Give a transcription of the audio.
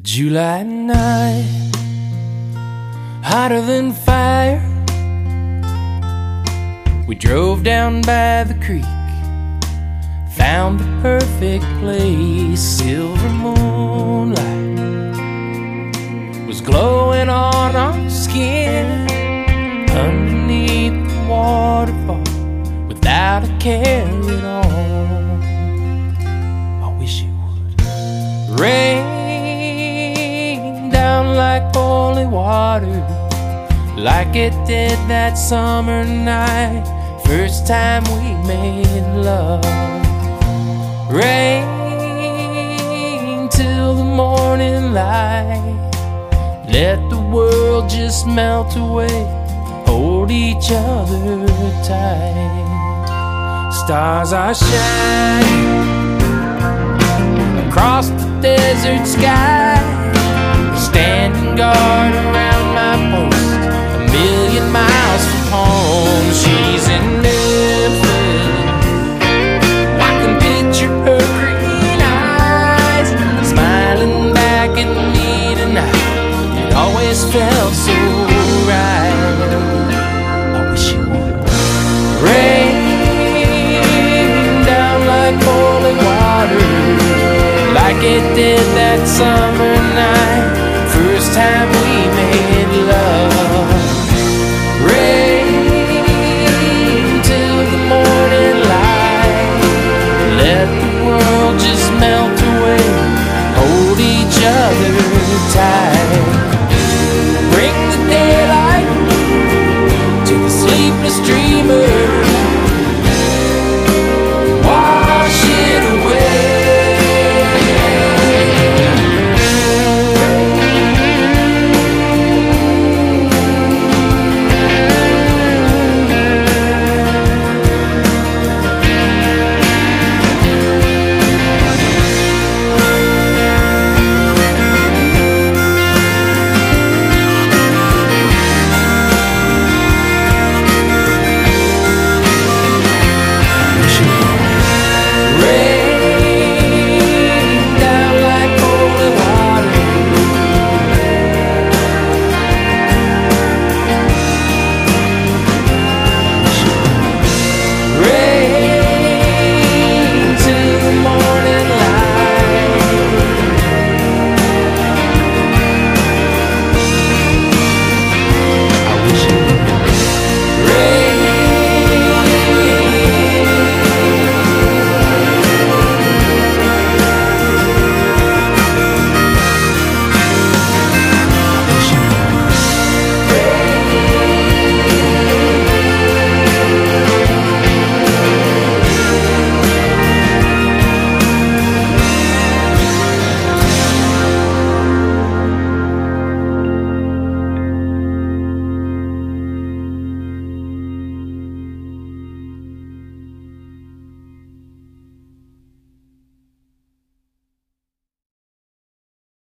July night, hotter than fire. We drove down by the creek, found the perfect place. Silver moonlight was glowing on our skin, underneath the waterfall, without a care at all. I wish it would rain down like holy water, like it did that summer night, first time we made love. Rain till the morning light, let the world just melt away, hold each other tight. Stars are shining across the desert sky, standing guard around my post, a million miles from home. She's in Memphis, I can picture her green eyes, smiling back at me tonight. It always felt so right. I wish it would rain down like holy water, like it did that summer night, first time